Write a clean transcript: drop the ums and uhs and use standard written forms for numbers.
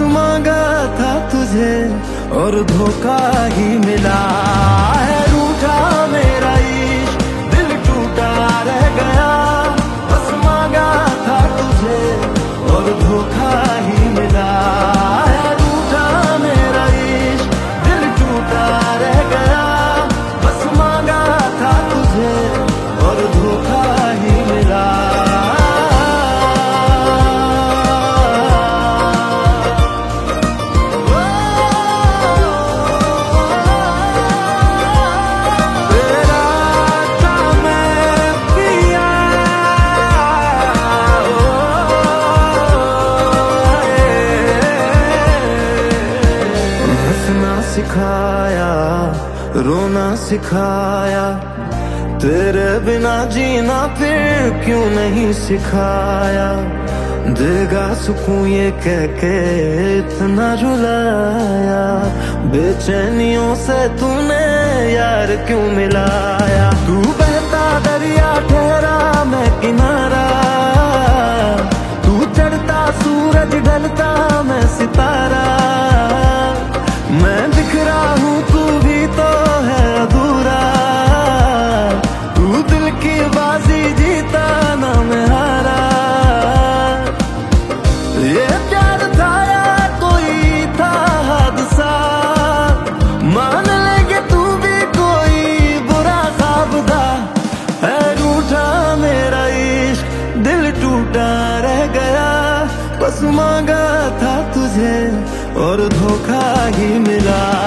मांगा था तुझे और धोखा ही मिला है। रूठा मेरा इश्क, दिल टूटा रह गया। बस मांगा था तुझे और धोखा ही मिला है। रूठा मेरा इश्क, दिल टूटा रह गया। बस मांगा था तुझे और धोखा ही मिला। सिखाया, रोना सिखाया, तेरे बिना जीना फिर क्यों नहीं सिखाया। देगा सुकून ये कह के इतना रुलाया। बेचैनियों से तूने यार क्यों मिलाया। तू बहता दरिया ठहरा मैं किनारा। तू चढ़ता सूरज ढलता मैं सितारा। मैं बिखरा हूँ तू भी तो है अधूरा। तू दिल की बाजी जीता ना मैं हारा। ये प्यार था या कोई था हादसा। मान लेंगे तू भी कोई बुरा ख्वाब था। है रूठा मेरा इश्क, दिल टूटा रह गया। बस मांगा था तुझे और धोखा ही मिला।